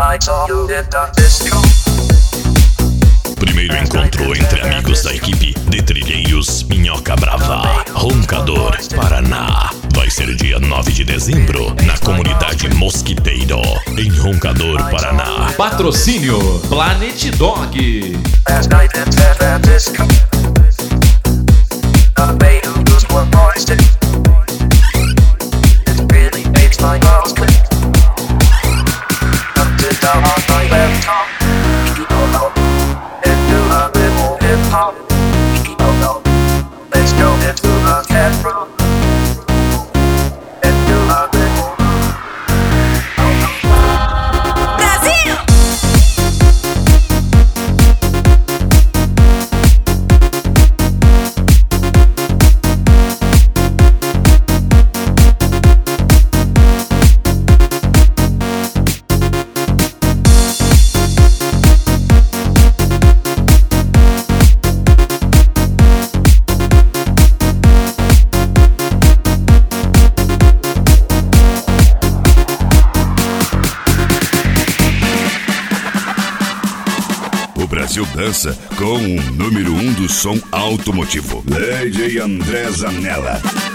Primeiro encontro entre amigos da equipe de Trilheiros Minhoca Brava, Roncador, Paraná. Vai ser dia 9 de dezembro, na comunidade Mosquiteiro, em Roncador, Paraná. Patrocínio Planet Dog. Let's go into the camera and do a little Brasil! O Brasil dança com o número 1 do som automotivo, Lady André Zanella.